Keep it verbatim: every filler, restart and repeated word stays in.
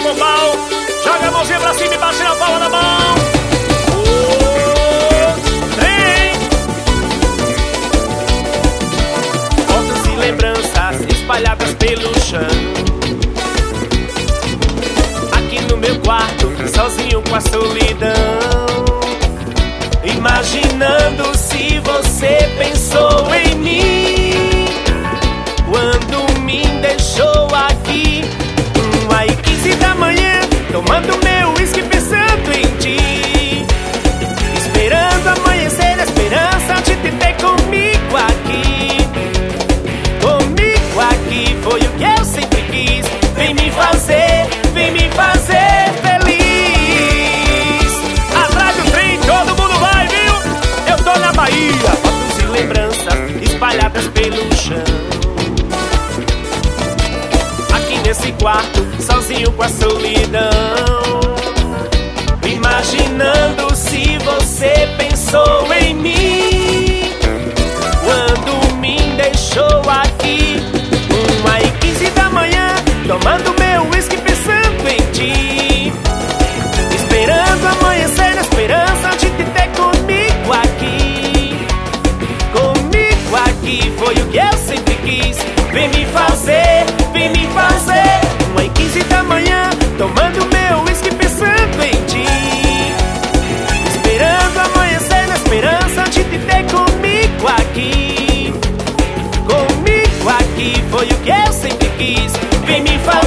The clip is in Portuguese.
for bom, joga a mãozinha pra cima e bate na palma da mão. Oh, trem. Fotos e lembranças espalhadas pelo chão. Aqui no meu quarto, sozinho com a solidão, imaginando se você pensou em mim quando me deixou aqui. Uma e quinze da manhã, tomando meu uísque pensando em ti, esperando amanhecer a esperança de te ter comigo aqui. Comigo aqui foi o que eu sempre quis. Vem me fazer, vem me fazer feliz. Atrás do trem todo mundo vai, viu? Eu tô na Bahia. Fotos e lembranças espalhadas pelo chão. Aqui nesse quarto, sozinho com a solidão, imaginando se você pensou em mim quando me deixou aqui. Uma e quinze da manhã, tomando meu uísque pensando em ti, esperando amanhecer na esperança de te ter comigo aqui. Comigo aqui foi o que eu sempre quis. Vem me fazer, vem me fazer. Uma e quinze da manhã, tomando meu uísque pensando em ti, esperando amanhecer na esperança de te ter comigo aqui. Comigo aqui foi o que eu sempre quis. Vem me fazer.